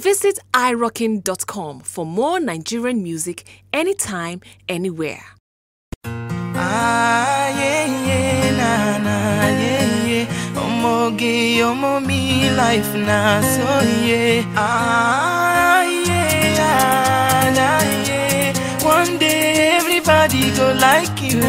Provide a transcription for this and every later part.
Visit irockin.com for more Nigerian music anytime, anywhere. Omo me life na so one day everybody go like you,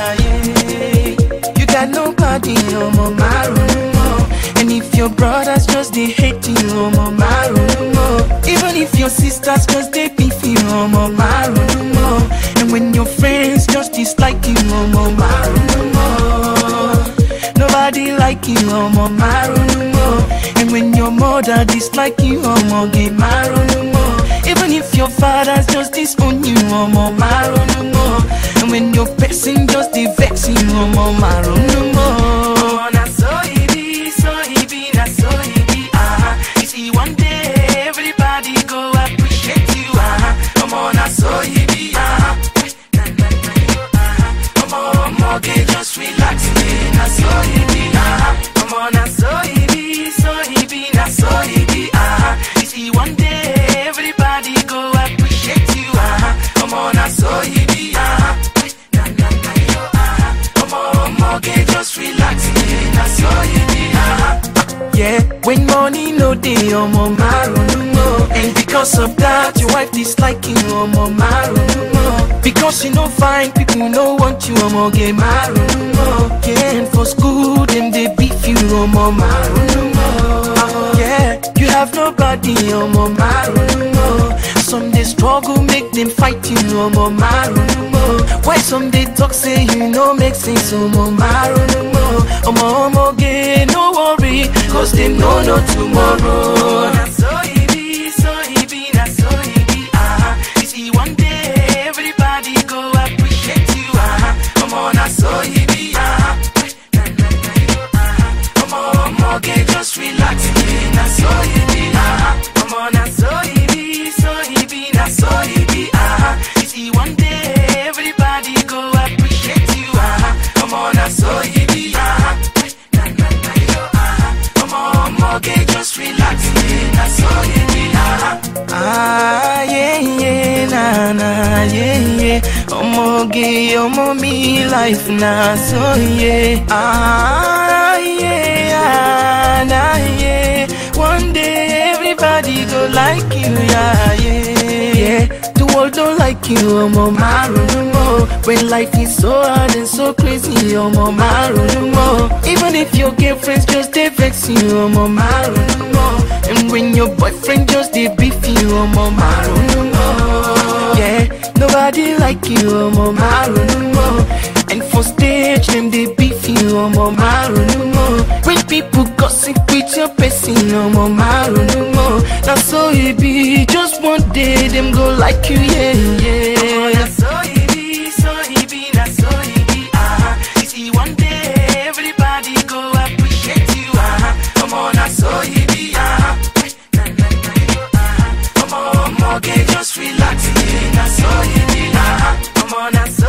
You got nobody, omo marumo. And if your brothers just they hate you, omo marumo. Even if your sisters just they beef you, omo marumo. And when your friends just dislike you, omo marumo. Nobody like you, omo marumo. And when your mother dislike you, omo ge marumo. Even if your fathers just disown you, omo marumo. And when your person just they vex you, omo marumo. Na so it be, na so it be, You see one day everybody go appreciate you, Omo na so it be, Omo get just relax, na so it be, Omo na so it be, na so it be, You see one day everybody go appreciate you, Omo na so it be, Omo get just relax, na so it be, Yeah, when money no day, omo marumo. And because of that, your wife dislike you, omo marumo. Because you no fine, people no want you, omo ge marumo. Yeah, and for school, them they beef you, omo marumo. Yeah, you have nobody, omo marumo. Some they struggle, make them fight you, omo marumo. Why some they talk, say you no make sense, omo marumo. Omo ge, no worry, cause they know no tomorrow. Na so it be, na so it be, You see one day everybody go appreciate you, Omo na so it be, Omo get just relax, na so it be, Omo na so it be, na so it be, You see one day everybody go appreciate you, Omo na so it be, Omo get just relax, na so it be, Omo me life na so one day everybody go like you, The world don't like you, omo marumo. When life is so hard and so crazy, omo marumo. Even if your girlfriends just they vex you, omo marumo. And when your boyfriend just they beef you, omo marumo. Yeah, nobody like you, omo marumo. And for stage, them they beef you, omo marumo. When people gossip with your person, omo marumo. Now so it be, just one day them go like you, Now so it be, na so it be, You see one day everybody go appreciate you, Omo na so it be, Omo get just relax, na so it be, Omo na so